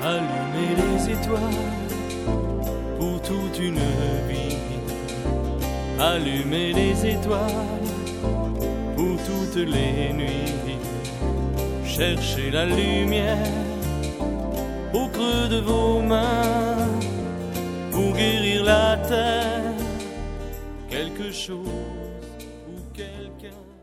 Allumez les étoiles pour toute une vie. Allumez les étoiles pour toutes les nuits. Cherchez la lumière au creux de vos mains pour guérir la terre. Quelque chose ou quelqu'un.